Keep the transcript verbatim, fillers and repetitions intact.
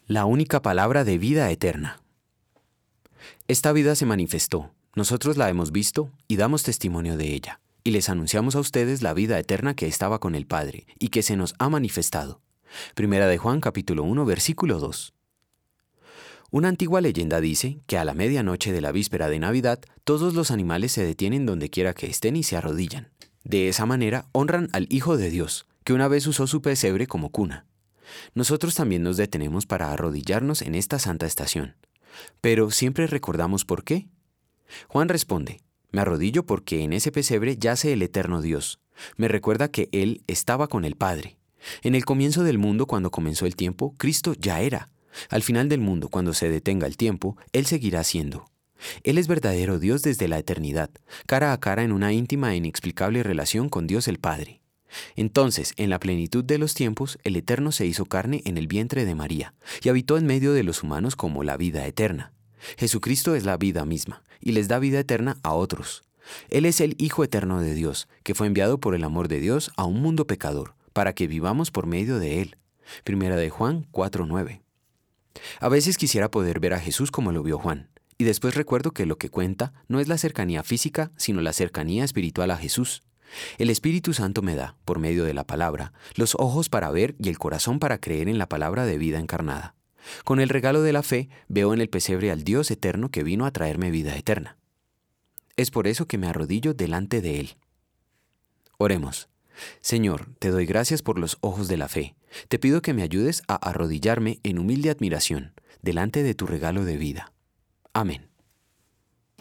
La única palabra de vida eterna. Esta vida se manifestó, nosotros la hemos visto y damos testimonio de ella, y les anunciamos a ustedes la vida eterna que estaba con el Padre y que se nos ha manifestado. Primera de Juan capítulo uno versículo dos. Una antigua leyenda dice que a la medianoche de la víspera de Navidad todos los animales se detienen donde quiera que estén y se arrodillan. De esa manera honran al Hijo de Dios, que una vez usó su pesebre como cuna. Nosotros también nos detenemos para arrodillarnos en esta santa estación. Pero ¿siempre recordamos por qué? Juan responde, me arrodillo porque en ese pesebre yace el eterno Dios. Me recuerda que Él estaba con el Padre. En el comienzo del mundo, cuando comenzó el tiempo, Cristo ya era. Al final del mundo, cuando se detenga el tiempo, Él seguirá siendo. Él es verdadero Dios desde la eternidad, cara a cara en una íntima e inexplicable relación con Dios el Padre. Entonces, en la plenitud de los tiempos, el Eterno se hizo carne en el vientre de María y habitó en medio de los humanos como la vida eterna. Jesucristo es la vida misma y les da vida eterna a otros. Él es el Hijo eterno de Dios, que fue enviado por el amor de Dios a un mundo pecador, para que vivamos por medio de Él. Primera de Juan cuatro nueve. A veces quisiera poder ver a Jesús como lo vio Juan, y después recuerdo que lo que cuenta no es la cercanía física, sino la cercanía espiritual a Jesús. El Espíritu Santo me da, por medio de la palabra, los ojos para ver y el corazón para creer en la palabra de vida encarnada. Con el regalo de la fe, veo en el pesebre al Dios eterno que vino a traerme vida eterna. Es por eso que me arrodillo delante de Él. Oremos. Señor, te doy gracias por los ojos de la fe. Te pido que me ayudes a arrodillarme en humilde admiración delante de tu regalo de vida. Amén.